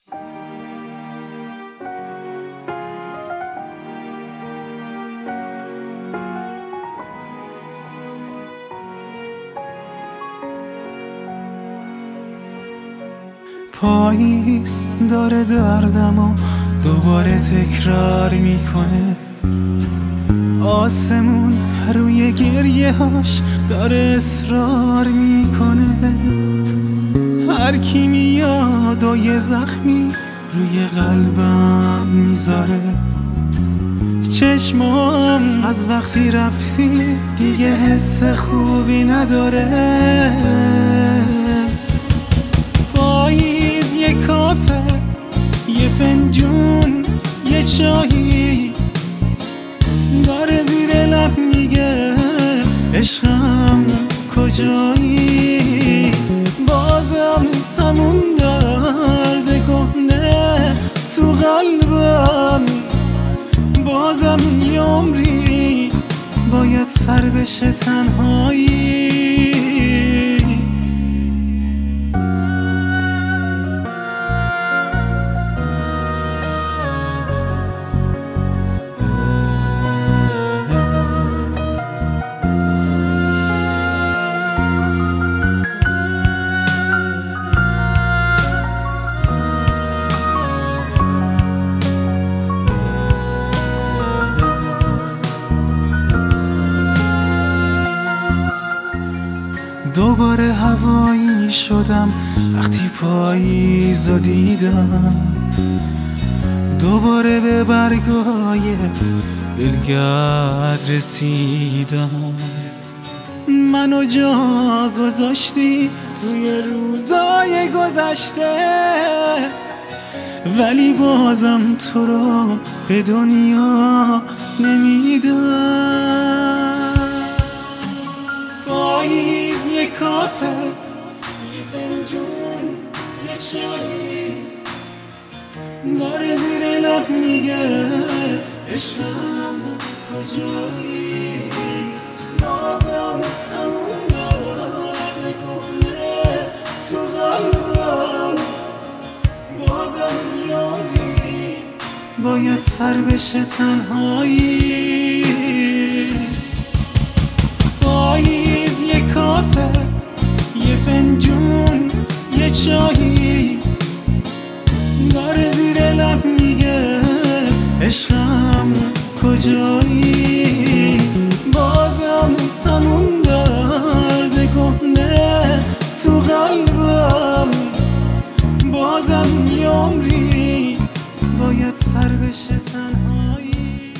پاییز داره دردمو دوباره تکرار میکنه، آسمون روی گریه هاش داره اصرار میکنه. هر کی میاد و یه زخمی روی قلبم میذاره، چشمام از وقتی رفتی دیگه حس خوبی نداره. پاییز یه کافه، یه فنجون، یه چایی داره زیر لب میگه عشقم کجایی. بازم همون درد کهنه تو قلبم، بازم یه عمری باید سر بشه تنهایی. دوباره هوایی شدم وقتی پاییزو دیدم، دوباره به برگای دلگرد رسیدم. منو جا گذاشتی توی روزای گذشته، ولی بازم تو رو به دنیا نمیدم. پاییز یه کافه، یه فنجون، یه چایی داره زیر لب میگه عشقم کجایی. بازم همون درد کهنه تو قلبم، بازم یاری باید سر بشه تنهایی. پاییز یه کافه، یه فنجون، یه چایی داره زیر لب میگه عشقم کجایی. بازم همون درد کهنه تو قلبم، بازم یه عمری باید سر بشه تنهایی.